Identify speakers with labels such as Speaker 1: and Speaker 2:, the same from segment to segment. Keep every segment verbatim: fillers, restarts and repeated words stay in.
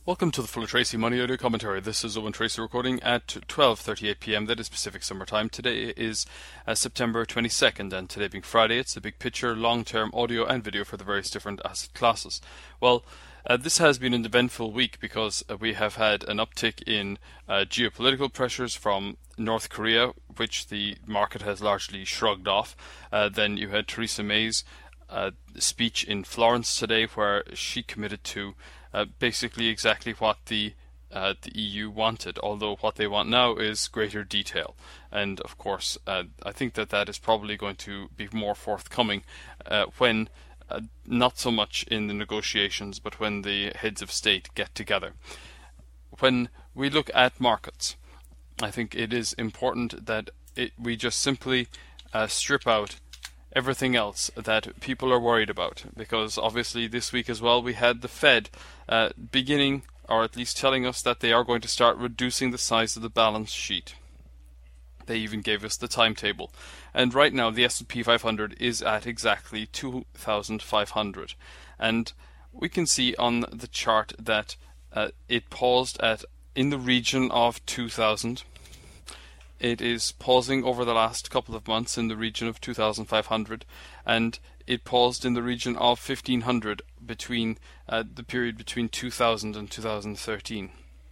Speaker 1: Welcome to the Full of Tracy Money Audio Commentary. This is Owen Tracy recording at twelve thirty-eight p m. That is Pacific Summer Time. Today is uh, September twenty-second, and today being Friday, it's the big picture, long-term audio and video for the various different asset classes. Well, uh, this has been an eventful week because uh, we have had an uptick in uh, geopolitical pressures from North Korea, which the market has largely shrugged off. Uh, then you had Theresa May's uh, speech in Florence today, where she committed to Uh, basically exactly what the uh, the E U wanted, although what they want now is greater detail. And of course, uh, I think that that is probably going to be more forthcoming uh, when, uh, not so much in the negotiations, but when the heads of state get together. When we look at markets, I think it is important that it, we just simply uh, strip out everything else that people are worried about, because obviously this week as well we had the Fed uh, beginning, or at least telling us that they are going to start reducing the size of the balance sheet. They even gave us the timetable, and right now the S and P five hundred is at exactly two thousand five hundred, and we can see on the chart that uh, it paused at in the region of two thousand. It is pausing over the last couple of months in the region of two thousand five hundred, and it paused in the region of fifteen hundred between uh, the period between two thousand and two thousand thirteen.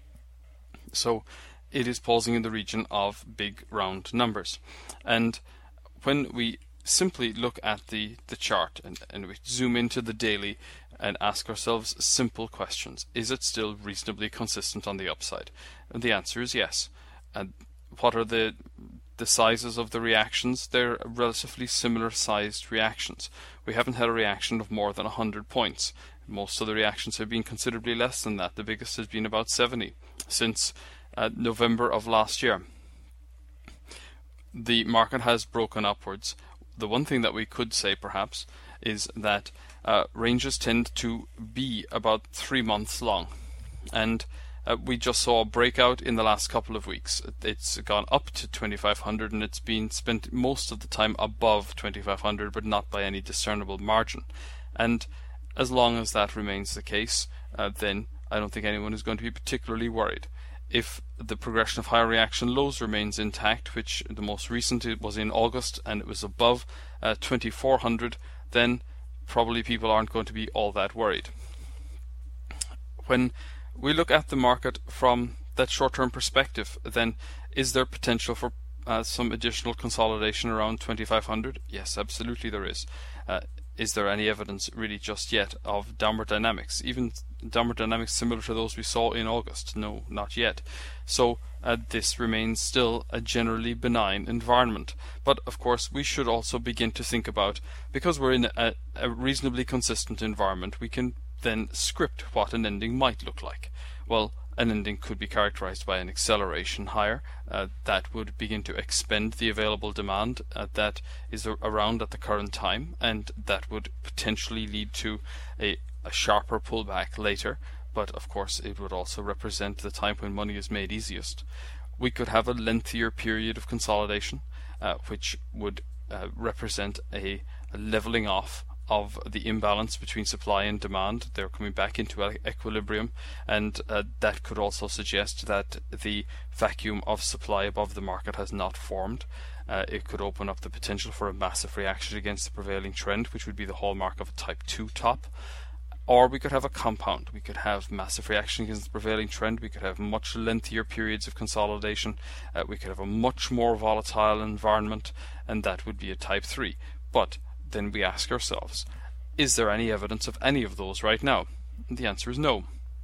Speaker 1: So it is pausing in the region of big round numbers. And when we simply look at the, the chart and, and we zoom into the daily and ask ourselves simple questions, is it still reasonably consistent on the upside? And the answer is yes. And what are the the sizes of the reactions? They're relatively similar sized reactions. We haven't had a reaction of more than one hundred points. Most of the reactions have been considerably less than that. The biggest has been about seventy since uh, November of last year. The market has broken upwards. The one thing that we could say perhaps is that uh, ranges tend to be about three months long, and Uh, we just saw a breakout in the last couple of weeks. It's gone up to twenty-five hundred, and it's been spent most of the time above twenty-five hundred, but not by any discernible margin. And as long as that remains the case, uh, then I don't think anyone is going to be particularly worried. If the progression of higher reaction lows remains intact, which the most recent it was in August, and it was above uh, twenty-four hundred, then probably people aren't going to be all that worried. When we look at the market from that short-term perspective, then is there potential for uh, some additional consolidation around twenty-five hundred? Yes, absolutely there is. Uh, is there any evidence really just yet of downward dynamics, even downward dynamics similar to those we saw in August? No, not yet. So uh, this remains still a generally benign environment. But of course we should also begin to think about, because we're in a, a reasonably consistent environment, we can then script what an ending might look like. Well, an ending could be characterized by an acceleration higher uh, that would begin to expend the available demand uh, that is a- around at the current time, and that would potentially lead to a, a sharper pullback later. But of course it would also represent the time when money is made easiest. We could have a lengthier period of consolidation uh, which would uh, represent a, a leveling off of the imbalance between supply and demand. They're coming back into equilibrium, and uh, that could also suggest that the vacuum of supply above the market has not formed. Uh, it could open up the potential for a massive reaction against the prevailing trend, which would be the hallmark of a type two top. Or we could have a compound. We could have massive reaction against the prevailing trend. We could have much lengthier periods of consolidation. Uh, we could have a much more volatile environment, and that would be a type three. But then we ask ourselves, is there any evidence of any of those right now? And the answer is no.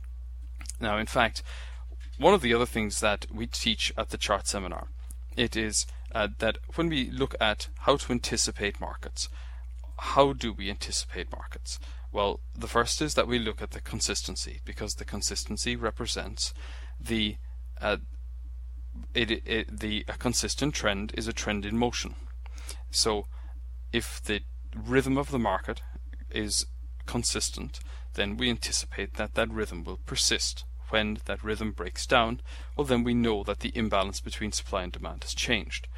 Speaker 1: Now, in fact, one of the other things that we teach at the chart seminar, it is uh, that when we look at how to anticipate markets, how do we anticipate markets? Well, the first is that we look at the consistency, because the consistency represents the uh, it, it, the a consistent trend is a trend in motion. So if the rhythm of the market is consistent, then we anticipate that that rhythm will persist. When that rhythm breaks down, well, then we know that the imbalance between supply and demand has changed.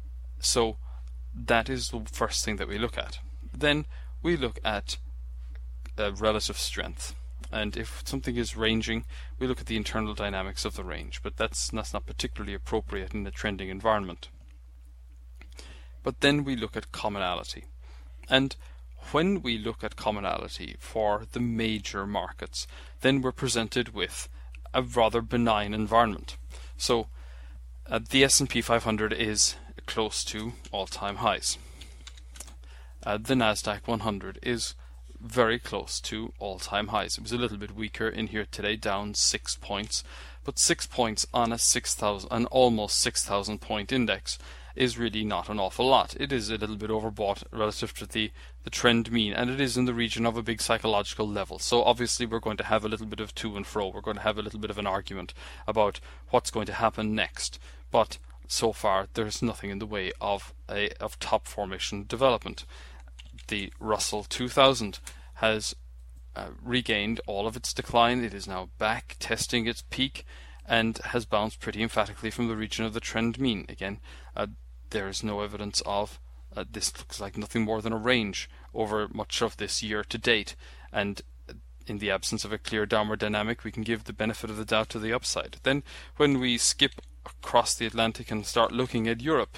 Speaker 1: So that is the first thing that we look at. Then we look at uh, relative strength. And if something is ranging, we look at the internal dynamics of the range, but that's, that's not particularly appropriate in a trending environment. But then we look at commonality. And when we look at commonality for the major markets, then we're presented with a rather benign environment. So uh, the S and P five hundred is close to all-time highs. Uh, the Nasdaq one hundred is very close to all-time highs. It was a little bit weaker in here today, down six points, but six points on a six thousand, an almost six thousand point index is really not an awful lot. It is a little bit overbought relative to the, the trend mean, and it is in the region of a big psychological level. So obviously we're going to have a little bit of to and fro. We're going to have a little bit of an argument about what's going to happen next. But so far there's nothing in the way of a of top formation development. The Russell two thousand has uh, regained all of its decline. It is now back testing its peak and has bounced pretty emphatically from the region of the trend mean. Again, uh, there is no evidence of uh, this. Looks like nothing more than a range over much of this year to date, and in the absence of a clear downward dynamic, we can give the benefit of the doubt to the upside. Then when we skip across the Atlantic and start looking at Europe,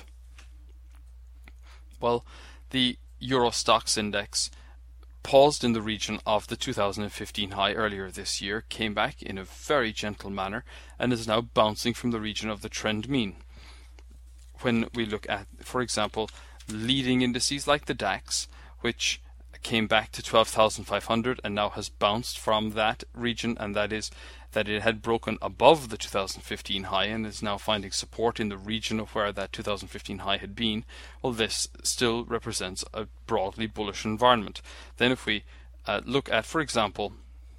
Speaker 1: well, the Euro Stoxx index paused in the region of the two thousand fifteen high earlier this year, came back in a very gentle manner, and is now bouncing from the region of the trend mean. When we look at, for example, leading indices like the DAX, which came back to twelve thousand five hundred and now has bounced from that region, and that is that it had broken above the two thousand fifteen high and is now finding support in the region of where that two thousand fifteen high had been, well, this still represents a broadly bullish environment. Then if we uh, look at, for example,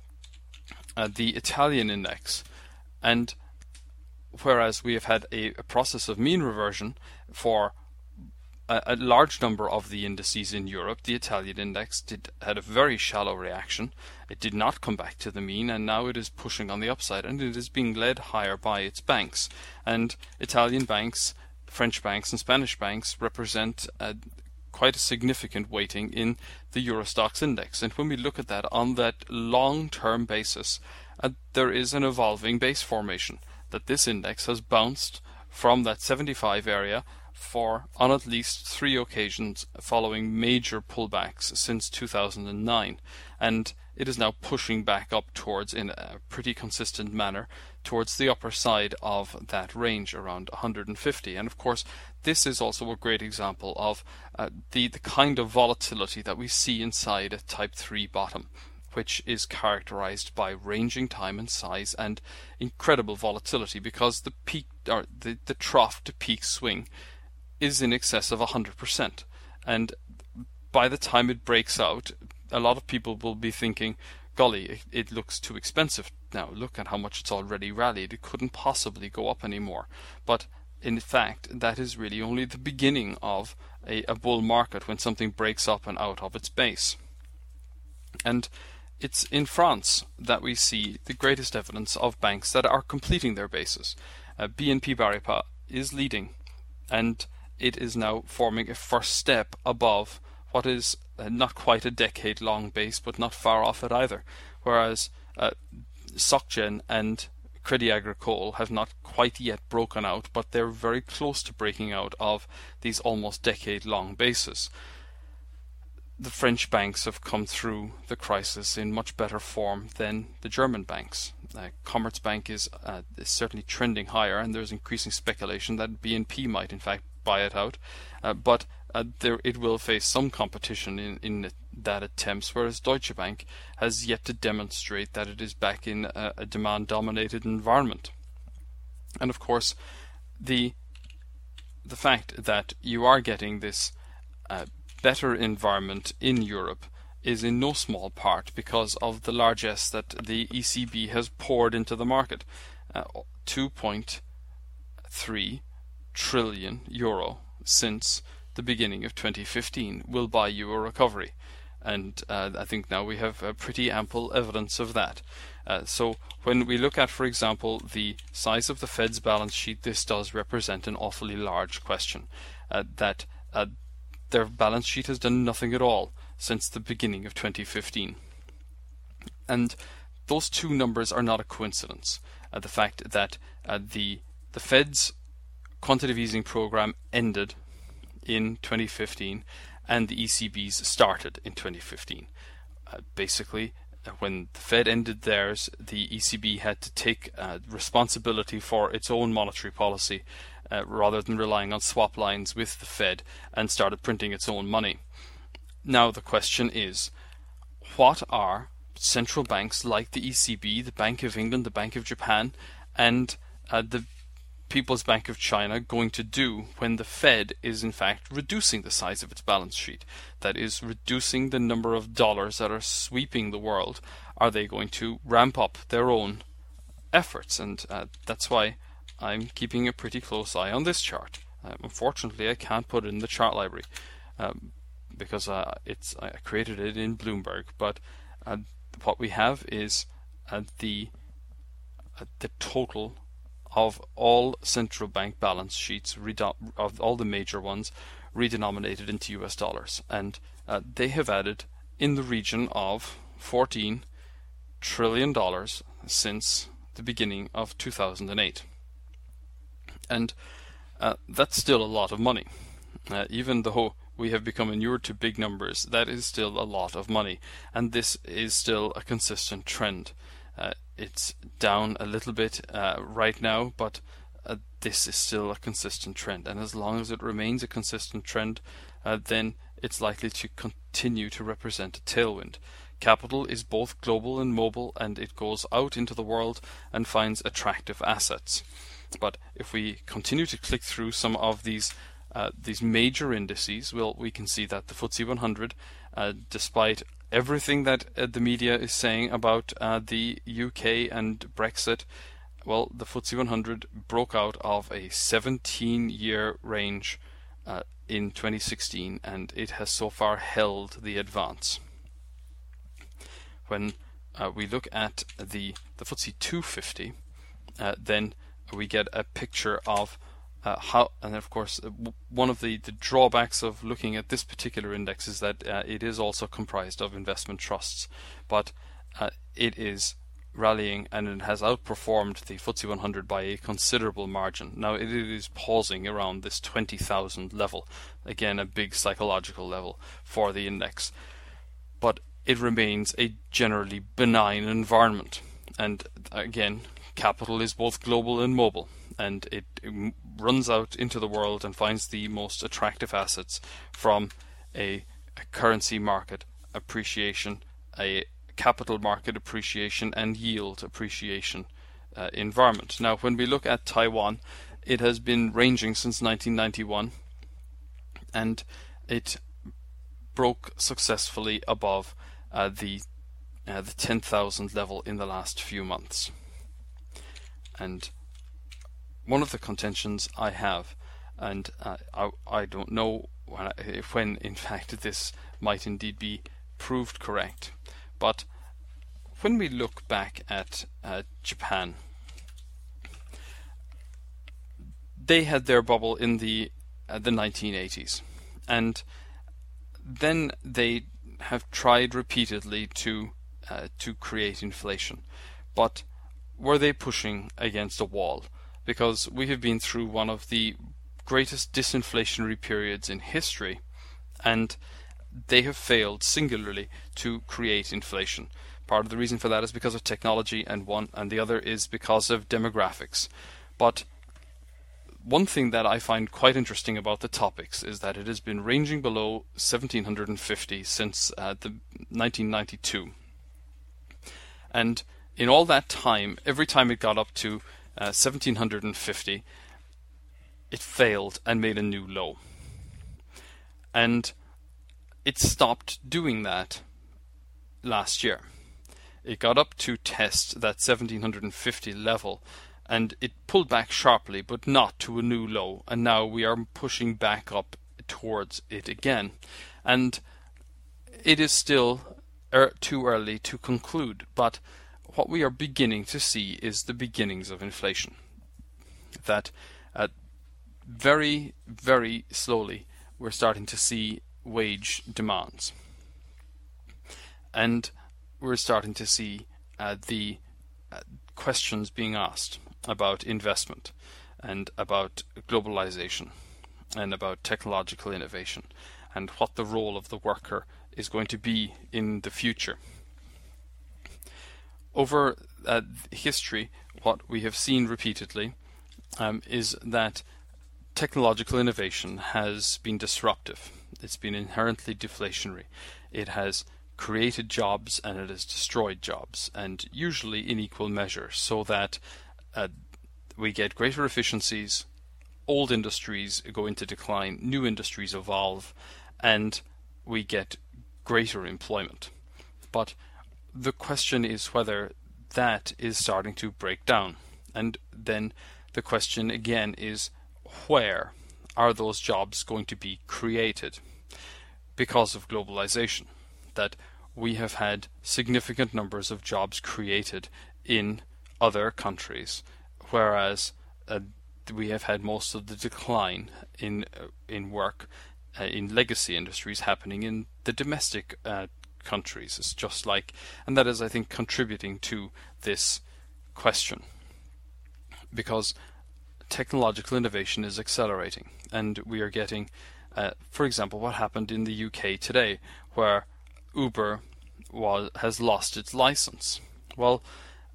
Speaker 1: uh, the Italian index, and whereas we have had a, a process of mean reversion for a, a large number of the indices in Europe, the Italian index did had a very shallow reaction. It did not come back to the mean, and now it is pushing on the upside, and it is being led higher by its banks. And Italian banks, French banks and Spanish banks represent uh, quite a significant weighting in the Euro Stoxx index. And when we look at that on that long-term basis, uh, there is an evolving base formation, that this index has bounced from that seventy-five area for on at least three occasions following major pullbacks since two thousand nine, and it is now pushing back up towards, in a pretty consistent manner, towards the upper side of that range around one hundred fifty. And of course this is also a great example of uh, the, the kind of volatility that we see inside a type three bottom, which is characterized by ranging time and size and incredible volatility, because the peak or the, the trough to peak swing is in excess of one hundred percent. And by the time it breaks out, a lot of people will be thinking, golly, it, it looks too expensive now. Look at how much it's already rallied. It couldn't possibly go up anymore. But in fact, that is really only the beginning of a, a bull market, when something breaks up and out of its base. And it's in France that we see the greatest evidence of banks that are completing their bases. Uh, B N P Paribas is leading, and it is now forming a first step above what is uh, not quite a decade-long base, but not far off it either. Whereas uh, SocGen and Crédit Agricole have not quite yet broken out, but they're very close to breaking out of these almost decade-long bases. The French banks have come through the crisis in much better form than the German banks. Uh, Commerzbank is, uh, is certainly trending higher, and there's increasing speculation that B N P might in fact buy it out, uh, but uh, there it will face some competition in, in that attempts, whereas Deutsche Bank has yet to demonstrate that it is back in a, a demand-dominated environment. And of course, the the fact that you are getting this uh, better environment in Europe is in no small part because of the largesse that the E C B has poured into the market. Uh, two point three trillion euro since the beginning of twenty fifteen will buy you a recovery, and uh, I think now we have uh, pretty ample evidence of that. Uh, so when we look at, for example, the size of the Fed's balance sheet, this does represent an awfully large question. Uh, that uh, their balance sheet has done nothing at all since the beginning of twenty fifteen. And those two numbers are not a coincidence. Uh, the fact that uh, the the Fed's quantitative easing program ended in twenty fifteen and the E C B's started in twenty fifteen. Uh, basically, when the Fed ended theirs, the E C B had to take uh, responsibility for its own monetary policy uh, rather than relying on swap lines with the Fed, and started printing its own money. Now the question is, what are central banks like the E C B, the Bank of England, the Bank of Japan, and uh, the People's Bank of China going to do when the Fed is in fact reducing the size of its balance sheet? That is, reducing the number of dollars that are sweeping the world. Are they going to ramp up their own efforts? And uh, that's why I'm keeping a pretty close eye on this chart. Uh, unfortunately, I can't put it in the chart library um, because uh, it's I created it in Bloomberg. But uh, what we have is uh, the uh, the total of all central bank balance sheets, of all the major ones, redenominated into U S dollars, and uh, they have added in the region of fourteen trillion dollars since the beginning of two thousand eight, and uh, that's still a lot of money. Uh, even though we have become inured to big numbers, that is still a lot of money, and this is still a consistent trend. Uh, it's down a little bit uh, right now, but uh, this is still a consistent trend, and as long as it remains a consistent trend, uh, then it's likely to continue to represent a tailwind. Capital is both global and mobile, and it goes out into the world and finds attractive assets. But if we continue to click through some of these uh, these major indices, well, we can see that the F T S E one hundred, uh, despite everything that uh, the media is saying about uh, the U K and Brexit, well, the F T S E one hundred broke out of a seventeen year range uh, in twenty sixteen, and it has so far held the advance. When uh, we look at the, the F T S E two fifty, uh, then we get a picture of Uh, how, and of course, uh, one of the, the drawbacks of looking at this particular index is that uh, it is also comprised of investment trusts, but uh, it is rallying and it has outperformed the F T S E one hundred by a considerable margin. Now it is pausing around this twenty thousand level, again a big psychological level for the index, but it remains a generally benign environment, and again, capital is both global and mobile, and it, it runs out into the world and finds the most attractive assets from a, a currency market appreciation, a capital market appreciation, and yield appreciation uh, environment. Now, when we look at Taiwan, it has been ranging since nineteen ninety-one, and it broke successfully above uh, the uh, the ten thousand level in the last few months. And one of the contentions I have, and uh, I, I don't know when, I, when in fact this might indeed be proved correct, but when we look back at uh, Japan, they had their bubble in the uh, the nineteen eighties, and then they have tried repeatedly to uh, to create inflation, but were they pushing against a wall? Because we have been through one of the greatest disinflationary periods in history, and they have failed singularly to create inflation. Part of the reason for that is because of technology, and one and the other is because of demographics. But one thing that I find quite interesting about the topics is that it has been ranging below seventeen fifty since uh, the nineteen ninety-two, and in all that time, every time it got up to uh, seventeen fifty, it failed and made a new low. And it stopped doing that last year. It got up to test that seventeen fifty level, and it pulled back sharply, but not to a new low. And now we are pushing back up towards it again. And it is still er- too early to conclude, but what we are beginning to see is the beginnings of inflation. That uh, very, very slowly we're starting to see wage demands. And we're starting to see uh, the uh, questions being asked about investment and about globalization and about technological innovation and what the role of the worker is going to be in the future. Over uh, history, what we have seen repeatedly um, is that technological innovation has been disruptive. It's been inherently deflationary. It has created jobs and it has destroyed jobs, and usually in equal measure, so that uh, we get greater efficiencies, old industries go into decline, new industries evolve, and we get greater employment. But the question is whether that is starting to break down. And then the question again is, where are those jobs going to be created? Because of globalization, that we have had significant numbers of jobs created in other countries, whereas uh, we have had most of the decline in uh, in work uh, in legacy industries happening in the domestic uh, countries. It's just like, and that is, I think, contributing to this question, because technological innovation is accelerating, and we are getting, uh, for example, what happened in the U K today, where Uber was has lost its license. Well,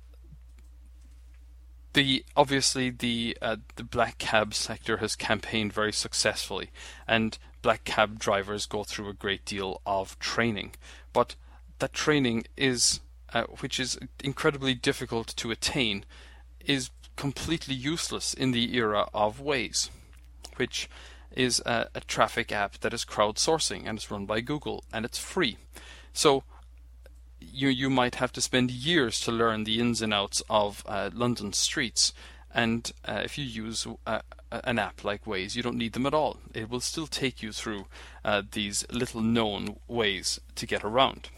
Speaker 1: the obviously the uh, the black cab sector has campaigned very successfully, and black cab drivers go through a great deal of training, but that training is, uh, which is incredibly difficult to attain, is completely useless in the era of Waze, which is a, a traffic app that is crowdsourcing and it's run by Google and it's free. So you you might have to spend years to learn the ins and outs of uh, London streets, and uh, if you use uh, an app like Waze, you don't need them at all. It will still take you through uh, these little known ways to get around.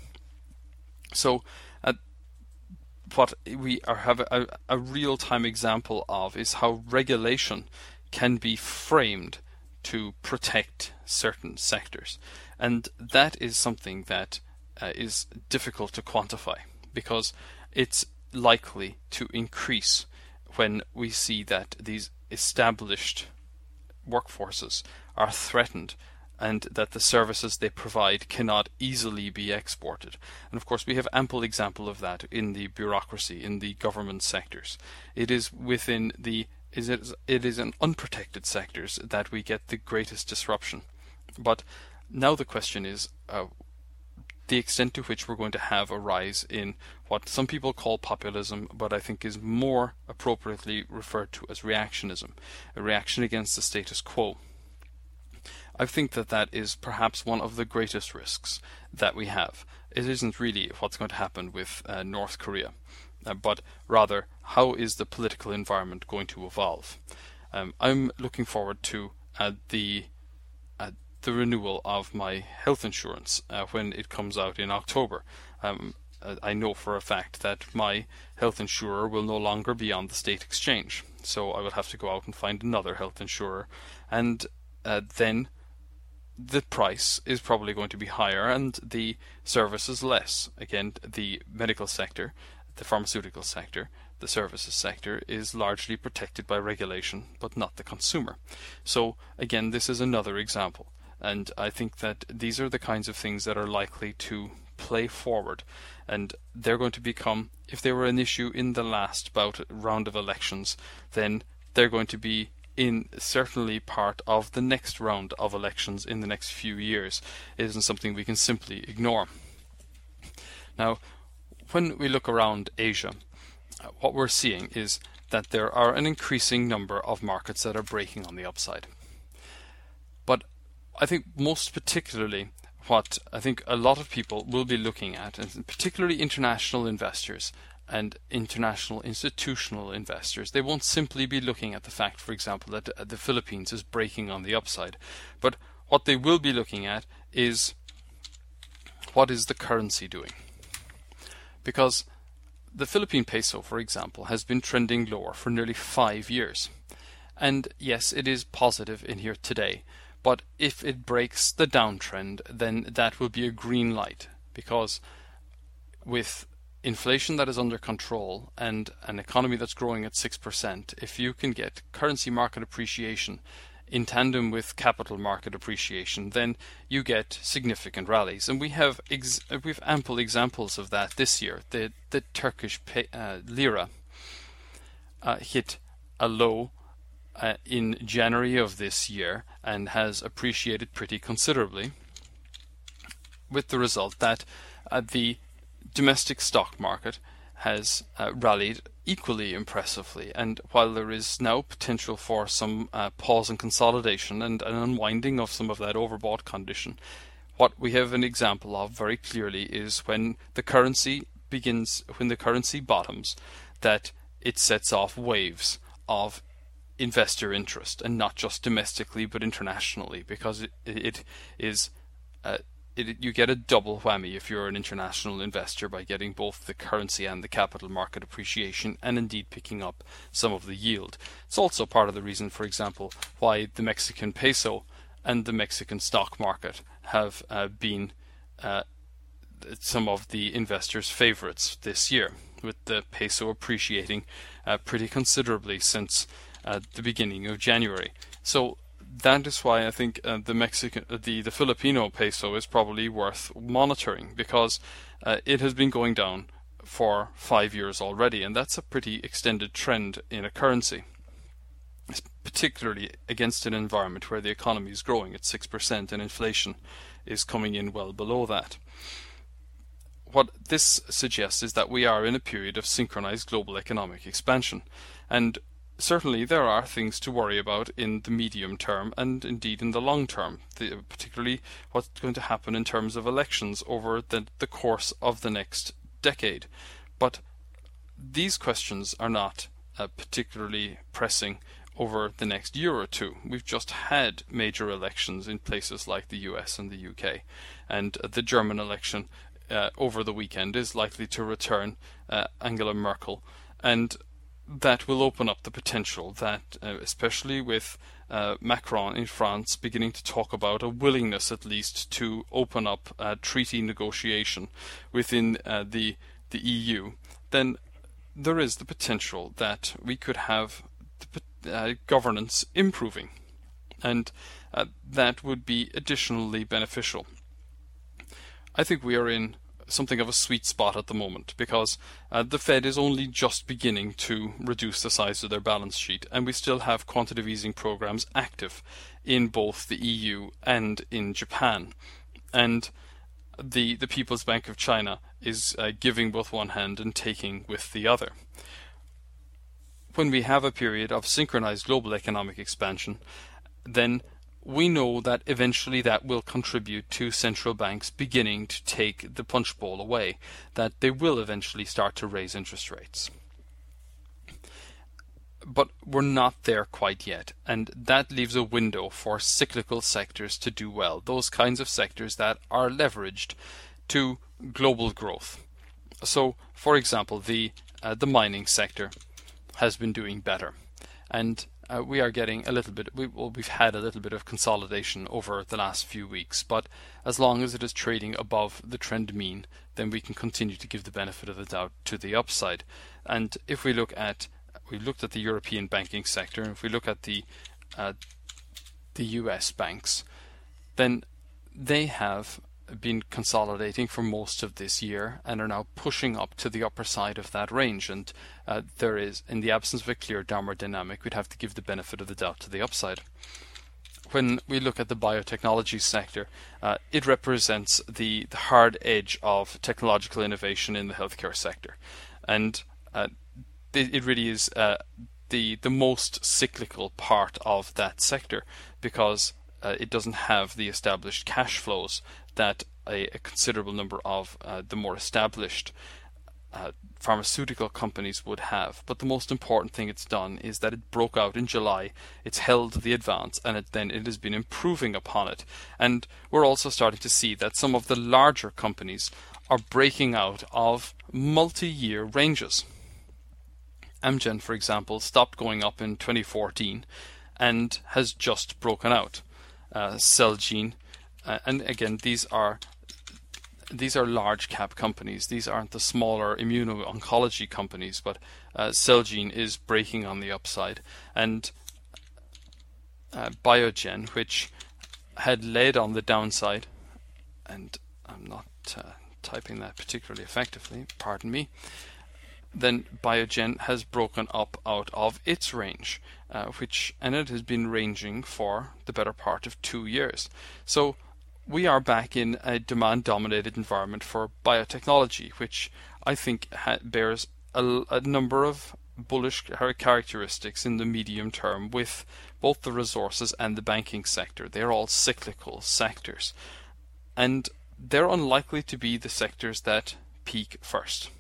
Speaker 1: So uh, what we are have a, a real-time example of is how regulation can be framed to protect certain sectors, and that is something that uh, is difficult to quantify, because it's likely to increase when we see that these established workforces are threatened and that the services they provide cannot easily be exported. And of course we have ample example of that in the bureaucracy, in the government sectors. It is within the is it, it is in unprotected sectors that we get the greatest disruption. But now the question is uh, the extent to which we're going to have a rise in what some people call populism, but I think is more appropriately referred to as reactionism, a reaction against the status quo. I think that that is perhaps one of the greatest risks that we have. It isn't really what's going to happen with uh, North Korea, uh, but rather how is the political environment going to evolve. Um, I'm looking forward to uh, the uh, the renewal of my health insurance uh, when it comes out in October. Um, I know for a fact that my health insurer will no longer be on the state exchange, so I will have to go out and find another health insurer, and uh, then the price is probably going to be higher and the services less. Again, the medical sector, the pharmaceutical sector, the services sector is largely protected by regulation, but not the consumer. So again, this is another example, and I think that these are the kinds of things that are likely to play forward, and they're going to become, if they were an issue in the last bout round of elections, then they're going to be in certainly part of the next round of elections in the next few years. It isn't something we can simply ignore. Now, when we look around Asia, what we're seeing is that there are an increasing number of markets that are breaking on the upside. But I think most particularly what I think a lot of people will be looking at, and particularly international investors and international institutional investors, they won't simply be looking at the fact, for example, that the Philippines is breaking on the upside, but what they will be looking at is what is the currency doing. Because the Philippine peso, for example, has been trending lower for nearly five years. And yes, it is positive in here today, but if it breaks the downtrend, then that will be a green light, because with inflation that is under control and an economy that's growing at six percent, if you can get currency market appreciation in tandem with capital market appreciation, then you get significant rallies. And we have ex we have ample examples of that this year. The, the Turkish pay, uh, lira uh, hit a low uh, in January of this year and has appreciated pretty considerably, with the result that uh, the domestic stock market has uh, rallied equally impressively. And while there is now potential for some uh, pause and consolidation and an unwinding of some of that overbought condition, what we have an example of very clearly is when the currency begins, when the currency bottoms, that it sets off waves of investor interest, and not just domestically but internationally, because it, it is uh, It, you get a double whammy if you're an international investor by getting both the currency and the capital market appreciation, and indeed picking up some of the yield. It's also part of the reason, for example, why the Mexican peso and the Mexican stock market have uh, been uh, some of the investors' favorites this year, with the peso appreciating uh, pretty considerably since uh, the beginning of January. So that is why I think uh, the Mexican, uh, the the Filipino peso is probably worth monitoring, because uh, it has been going down for five years already, and that's a pretty extended trend in a currency, particularly against an environment where the economy is growing at six percent and inflation is coming in well below that. What this suggests is that we are in a period of synchronized global economic expansion, and certainly there are things to worry about in the medium term and indeed in the long term, the, particularly what's going to happen in terms of elections over the, the course of the next decade. But these questions are not uh, particularly pressing over the next year or two. We've just had major elections in places like the U S and the U K, and uh, the German election uh, over the weekend is likely to return uh, Angela Merkel, and that will open up the potential that, uh, especially with uh, Macron in France beginning to talk about a willingness at least to open up uh, treaty negotiation within uh, the, the E U, then there is the potential that we could have the, uh, governance improving, and uh, that would be additionally beneficial. I think we are in something of a sweet spot at the moment, because uh, the Fed is only just beginning to reduce the size of their balance sheet, and we still have quantitative easing programs active in both the E U and in Japan, and the the People's Bank of China is uh, giving with one hand and taking with the other. When we have a period of synchronized global economic expansion, then we know that eventually that will contribute to central banks beginning to take the punch bowl away, that they will eventually start to raise interest rates. But we're not there quite yet, and that leaves a window for cyclical sectors to do well, those kinds of sectors that are leveraged to global growth. So, for example, the uh, the mining sector has been doing better, and Uh, we are getting a little bit, we, well, we've had a little bit of consolidation over the last few weeks, but as long as it is trading above the trend mean, then we can continue to give the benefit of the doubt to the upside. And if we look at, we looked at the European banking sector, and if we look at the uh, the U S banks, then they have been consolidating for most of this year and are now pushing up to the upper side of that range, and uh, there is, in the absence of a clear downward dynamic, we'd have to give the benefit of the doubt to the upside. When we look at the biotechnology sector, uh, it represents the, the hard edge of technological innovation in the healthcare sector, and uh, it, it really is uh, the the most cyclical part of that sector, because uh, it doesn't have the established cash flows that a, a considerable number of uh, the more established uh, pharmaceutical companies would have. But the most important thing it's done is that it broke out in July, it's held the advance, and it, then it has been improving upon it. And we're also starting to see that some of the larger companies are breaking out of multi-year ranges. Amgen, for example, stopped going up in twenty fourteen and has just broken out. Uh, Celgene, Uh, and again, these are these are large cap companies. These aren't the smaller immuno-oncology companies, but uh, Celgene is breaking on the upside. And uh, Biogen, which had led on the downside, and I'm not uh, typing that particularly effectively, pardon me, then Biogen has broken up out of its range, uh, which and it has been ranging for the better part of two years. So we are back in a demand-dominated environment for biotechnology, which I think ha- bears a, a number of bullish characteristics in the medium term with both the resources and the banking sector. They're all cyclical sectors, and they're unlikely to be the sectors that peak first.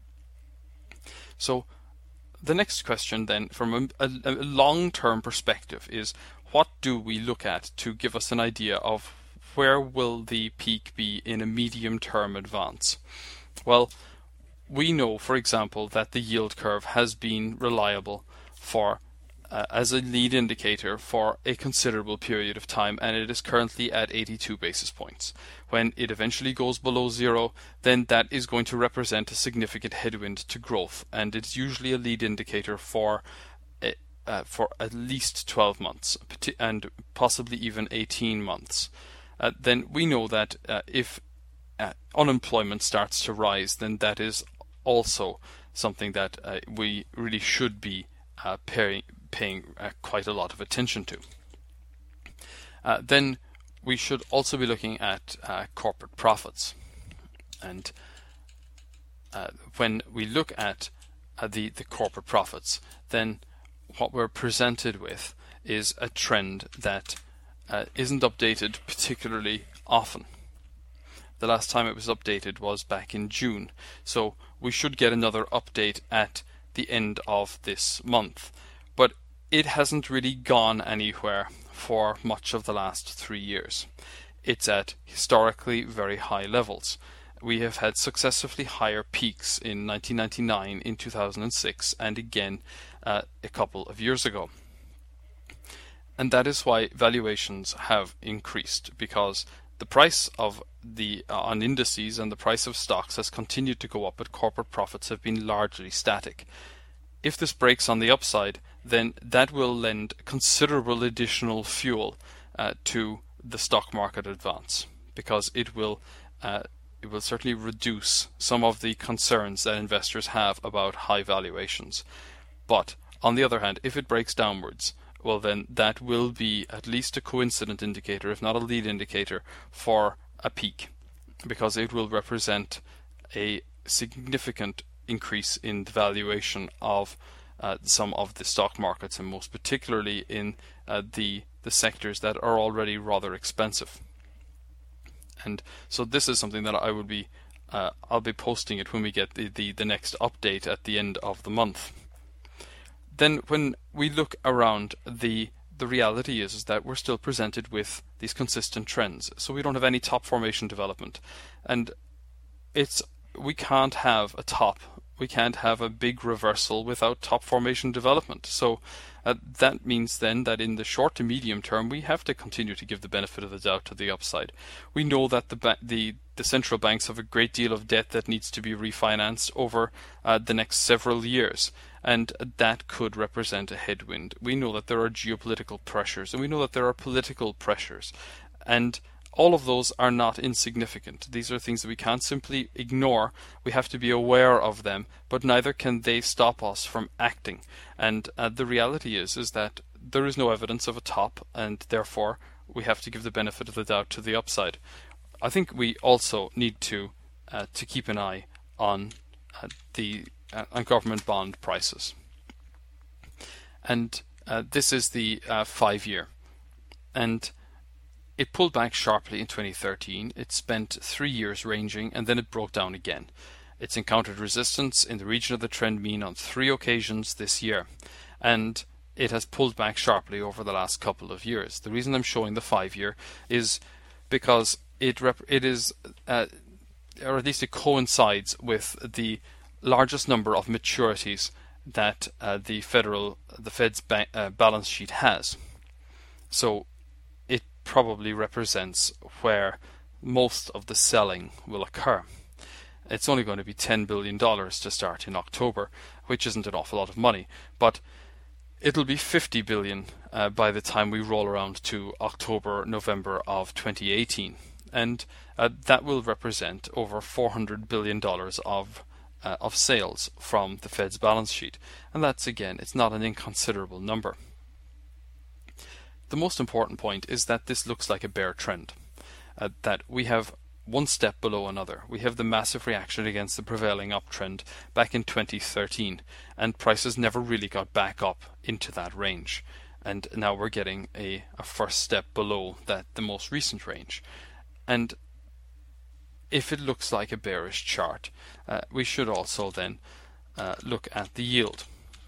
Speaker 1: So the next question then, from a, a, a long-term perspective, is what do we look at to give us an idea of where will the peak be in a medium-term advance? Well, we know, for example, that the yield curve has been reliable for uh, as a lead indicator for a considerable period of time, and it is currently at eighty-two basis points. When it eventually goes below zero, then that is going to represent a significant headwind to growth, and it's usually a lead indicator for uh, for at least twelve months and possibly even eighteen months. Uh, then we know that uh, if uh, unemployment starts to rise, then that is also something that uh, we really should be uh, paying, paying uh, quite a lot of attention to. Uh, then we should also be looking at uh, corporate profits. And uh, when we look at uh, the, the corporate profits, then what we're presented with is a trend that uh, isn't updated particularly often. The last time it was updated was back in June, so we should get another update at the end of this month. But it hasn't really gone anywhere for much of the last three years. It's at historically very high levels. We have had successively higher peaks in nineteen ninety-nine, in two thousand six, and again uh, a couple of years ago. And that is why valuations have increased, because the price of the uh, on indices and the price of stocks has continued to go up, but corporate profits have been largely static. If this breaks on the upside, then that will lend considerable additional fuel uh, to the stock market advance, because it will uh, it will certainly reduce some of the concerns that investors have about high valuations. But on the other hand, if it breaks downwards, well then that will be at least a coincident indicator, if not a lead indicator, for a peak, because it will represent a significant increase in the valuation of uh, some of the stock markets, and most particularly in uh, the the sectors that are already rather expensive. And so this is something that I would be uh, I'll be posting it when we get the, the, the next update at the end of the month. Then when we look around, the the reality is, is that we're still presented with these consistent trends. So we don't have any top formation development, and it's we can't have a top, we can't have a big reversal without top formation development. So uh, that means then that in the short to medium term we have to continue to give the benefit of the doubt to the upside. We know that the ba- the the central banks have a great deal of debt that needs to be refinanced over uh, the next several years, and that could represent a headwind. We know that there are geopolitical pressures, and we know that there are political pressures, and all of those are not insignificant. These are things that we can't simply ignore. We have to be aware of them, but neither can they stop us from acting. And uh, the reality is, is that there is no evidence of a top, and therefore we have to give the benefit of the doubt to the upside. I think we also need to uh, to keep an eye on uh, the uh, on government bond prices, and uh, this is the uh, five-year, and it pulled back sharply in twenty thirteen. It spent three years ranging, and then it broke down again. It's encountered resistance in the region of the trend mean on three occasions this year, and it has pulled back sharply over the last couple of years. The reason I'm showing the five-year is because it rep- it is, uh, or at least it coincides with the largest number of maturities that uh, the federal, the Fed's ba- uh, balance sheet has. So it probably represents where most of the selling will occur. It's only going to be ten billion dollars to start in October, which isn't an awful lot of money, but it'll be fifty billion dollars uh, by the time we roll around to October, November of twenty eighteen. And uh, that will represent over four hundred billion dollars of uh, of sales from the Fed's balance sheet. And that's, again, it's not an inconsiderable number. The most important point is that this looks like a bear trend, uh, that we have one step below another. We have the massive reaction against the prevailing uptrend back in twenty thirteen, and prices never really got back up into that range. And now we're getting a, a first step below that, the most recent range. And if it looks like a bearish chart, uh, we should also then uh, look at the yield,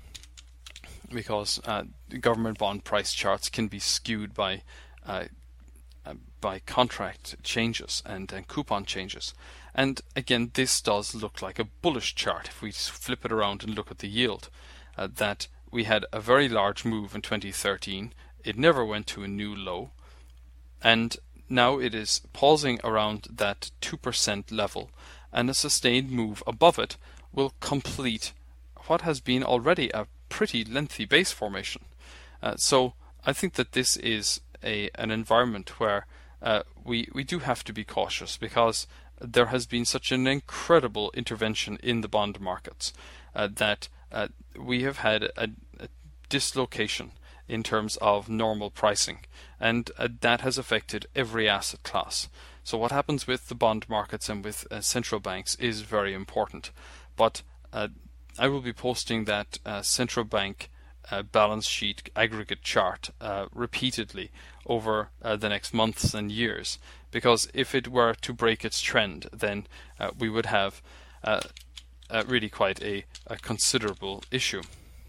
Speaker 1: because uh, government bond price charts can be skewed by uh, uh, by contract changes and, and coupon changes. And again, this does look like a bullish chart if we flip it around and look at the yield. Uh, that we had a very large move in twenty thirteen. It never went to a new low, and now it is pausing around that two percent level, and a sustained move above it will complete what has been already a pretty lengthy base formation. Uh, so I think that this is a an environment where uh, we we do have to be cautious, because there has been such an incredible intervention in the bond markets uh, that uh, we have had a, a dislocation in terms of normal pricing, and uh, that has affected every asset class. So what happens with the bond markets and with uh, central banks is very important. But uh, I will be posting that uh, central bank uh, balance sheet aggregate chart uh, repeatedly over uh, the next months and years, because if it were to break its trend, then uh, we would have uh, uh, really quite a, a considerable issue.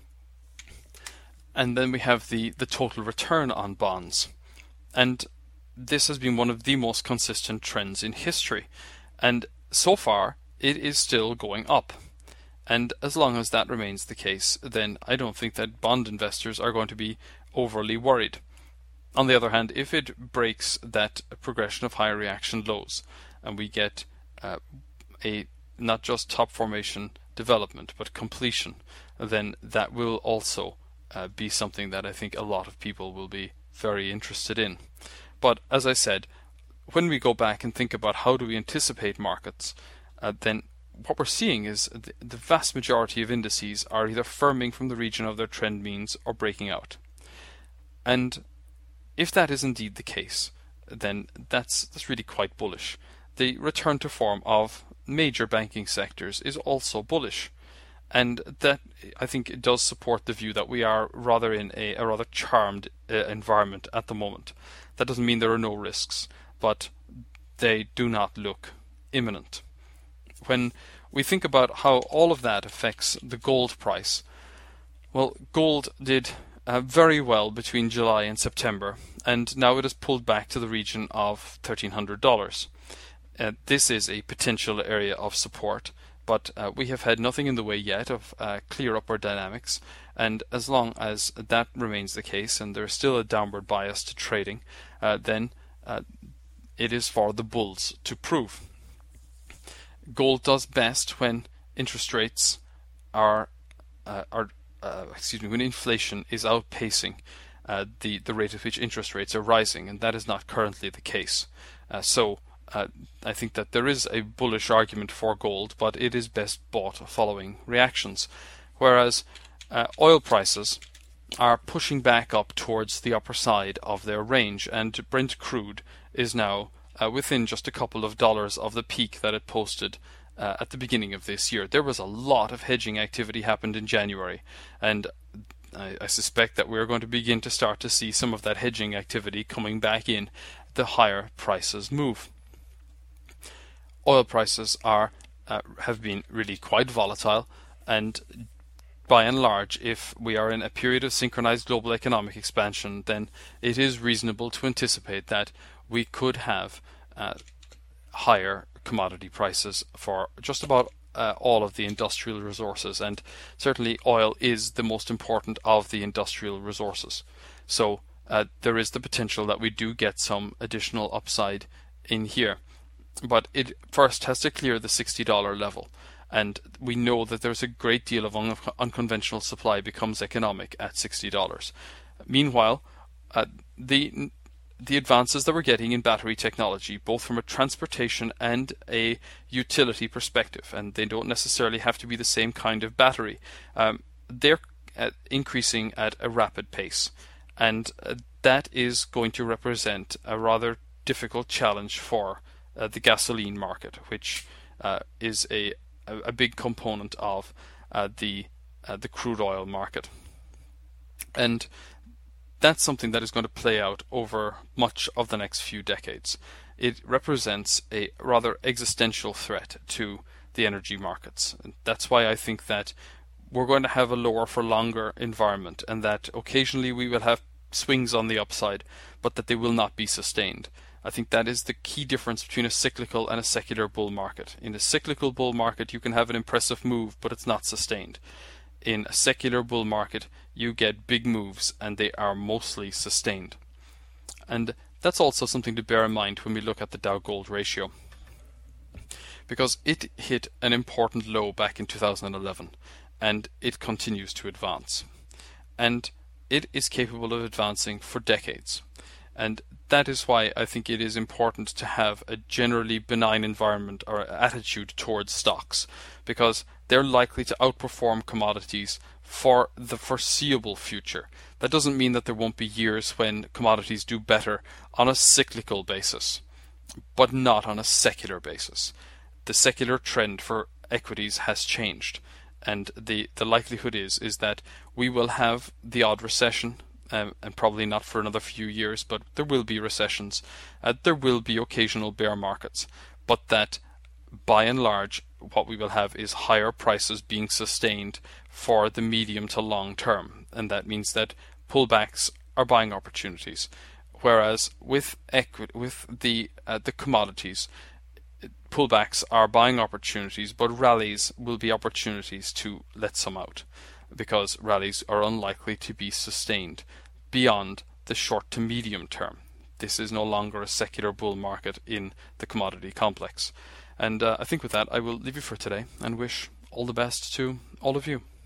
Speaker 1: And then we have the, the total return on bonds. And this has been one of the most consistent trends in history. And so far, it is still going up. And as long as that remains the case, then I don't think that bond investors are going to be overly worried. On the other hand, if it breaks that progression of higher reaction lows, and we get uh, a not just top formation development, but completion, then that will also uh, be something that I think a lot of people will be very interested in. But as I said, when we go back and think about how do we anticipate markets, uh, then what we're seeing is the, the vast majority of indices are either firming from the region of their trend means or breaking out. And if that is indeed the case, then that's that's really quite bullish. The return to form of major banking sectors is also bullish, and that, I think, it does support the view that we are rather in a, a rather charmed uh, environment at the moment. That doesn't mean there are no risks, but they do not look imminent. When we think about how all of that affects the gold price, well, gold did uh, very well between July and September, and now it has pulled back to the region of thirteen hundred dollars. Uh, this is a potential area of support, but uh, we have had nothing in the way yet of uh, clear upward dynamics, and as long as that remains the case and there's still a downward bias to trading, uh, then uh, it is for the bulls to prove. Gold does best when interest rates are uh, are uh, excuse me when inflation is outpacing uh, the the rate at which interest rates are rising, and that is not currently the case. Uh, so uh, I think that there is a bullish argument for gold, but it is best bought following reactions. Whereas uh, oil prices are pushing back up towards the upper side of their range, and Brent crude is now Uh, within just a couple of dollars of the peak that it posted uh, at the beginning of this year. There was a lot of hedging activity happened in January, and I, I suspect that we're going to begin to start to see some of that hedging activity coming back in the higher prices move. Oil prices are uh, have been really quite volatile, and by and large, if we are in a period of synchronized global economic expansion, then it is reasonable to anticipate that we could have uh, higher commodity prices for just about uh, all of the industrial resources, and certainly oil is the most important of the industrial resources. So uh, there is the potential that we do get some additional upside in here. but it first has to clear the sixty dollar level. And we know that there's a great deal of un- unconventional supply becomes economic at sixty dollars. Meanwhile, uh, the the advances that we're getting in battery technology, both from a transportation and a utility perspective, and they don't necessarily have to be the same kind of battery, um, they're uh, increasing at a rapid pace. And uh, that is going to represent a rather difficult challenge for uh, the gasoline market, which uh, is a, a big component of uh, the uh, the crude oil market. And that's something that is going to play out over much of the next few decades. It represents a rather existential threat to the energy markets. And that's why I think that we're going to have a lower for longer environment, and that occasionally we will have swings on the upside, but that they will not be sustained. I think that is the key difference between a cyclical and a secular bull market. In a cyclical bull market, you can have an impressive move, but it's not sustained. In a secular bull market, you get big moves and they are mostly sustained. And that's also something to bear in mind when we look at the Dow Gold ratio, because it hit an important low back in two thousand eleven and it continues to advance. And it is capable of advancing for decades. And that is why I think it is important to have a generally benign environment or attitude towards stocks, because they're likely to outperform commodities for the foreseeable future. That doesn't mean that there won't be years when commodities do better on a cyclical basis, but not on a secular basis. The secular trend for equities has changed, and the, the likelihood is, is that we will have the odd recession, Um, and probably not for another few years, but there will be recessions. Uh, there will be occasional bear markets, but that by and large what we will have is higher prices being sustained for the medium to long term, and that means that pullbacks are buying opportunities, whereas with equity, with the uh, the commodities, pullbacks are buying opportunities, but rallies will be opportunities to let some out, because rallies are unlikely to be sustained beyond the short to medium term. This is no longer a secular bull market in the commodity complex. And uh, I think with that I will leave you for today and wish all the best to all of you.